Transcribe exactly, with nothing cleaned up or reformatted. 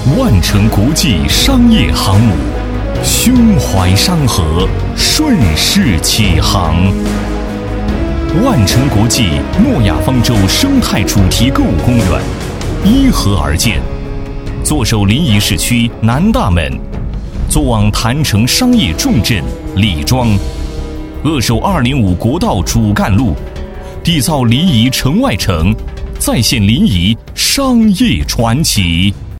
万城国际商业航母，胸怀山河，顺势起航。万城国际诺亚方舟生态主题购物公园依河而建，坐守临沂市区南大门，坐往潭城商业重镇李庄，扼守二零五国道主干路，缔造临沂城外城，再现临沂商业传奇。